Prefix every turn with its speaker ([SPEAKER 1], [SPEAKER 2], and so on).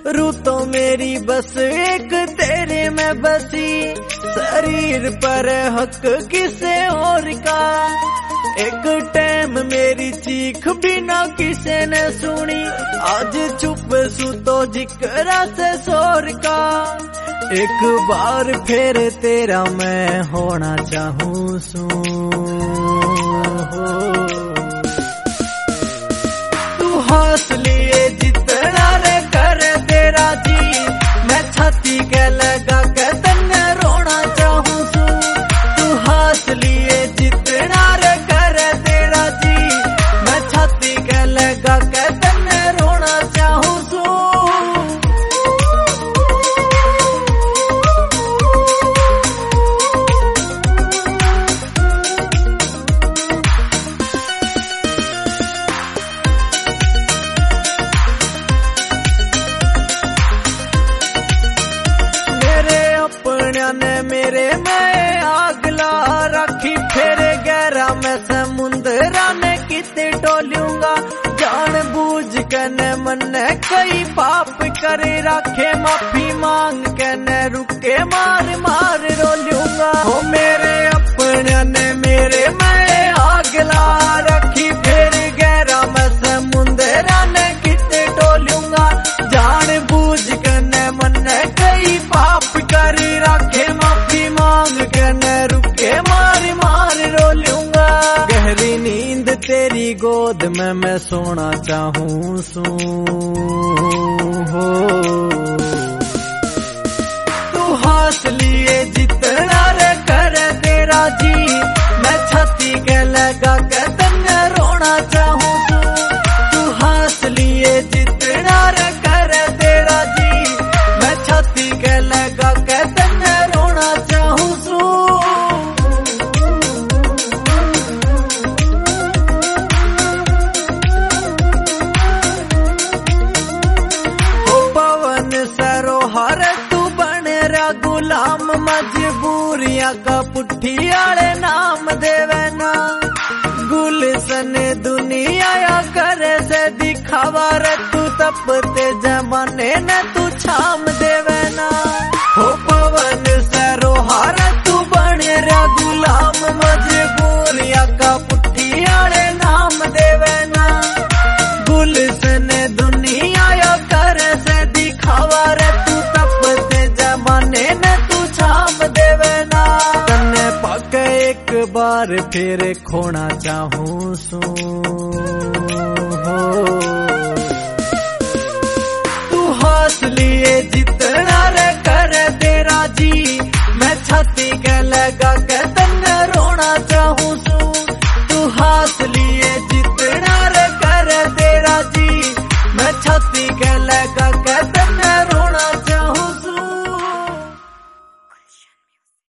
[SPEAKER 1] रू तो मेरी बस एक तेरे में बसी, शरीर पर हक किसे और का। एक टाइम मेरी चीख बिना किसे ने सुनी, आज चुप सू तो जिक्रा से शोर का। एक बार फिर तेरा मैं होना चाहूँ सू, तू हंस लिए जितना रे कर तेरा जी, मैं छाती के लगा के तन्ने रोना चाहूँ सू। तू हंस लिए जितना रे कर तेरा जी, मैं छाती के लगा के तन्ने रोना चाहूँ सू। ने मेरे में आग ला रखी, फिर गहरा मैं समुंदरा ने किते टोलूंगा। जान बूझ के न मन कई पाप करे रखे, माफी मांग के न रुके मार मार रोलूंगा। हो मेरे अपने ने मेरे में आग ला रखी, फिर गहरा मैं समुंदरा ने किते टोलूंगा। जान बूझ के न मन कई पाप करे रखे, माफी मांग के न रुके मार मार रोलूंगा। गहरी नींद तेरी गोद में मैं सोना चाहूँ सू हो, तू हंस लिए जितना रे कर तेरा जी, मैं छाती के लगा के तन्ने रोना चाहूँ सू। तू हंस लिए जितना रे कर तेरा जी, मैं छाती के लगा के तन्ने रोना चाहूँ सू। ओ पवन सरोहर तू बने रा गुलाम, मजबूरियां का पुट्ठी आले नाम देवे ना। गुलशन दुनिया या करे से दिखावा रे, तू तपते जमाने न तू छाम देवे ना। हो पवन सरोहर तू बने रा गुलाम, मजबूरिया का पुट्ठी आले नाम देवे ना। गुलशन दुनिया या करे से दिखावा रे, तू तपते जमाने न तू छाम देवे ना। तन्ने पाके एक बार फिर खोना चाहूँ सू हो, तू हंस लिए जितना रे कर तेरा जी, मैं छाती के लगा के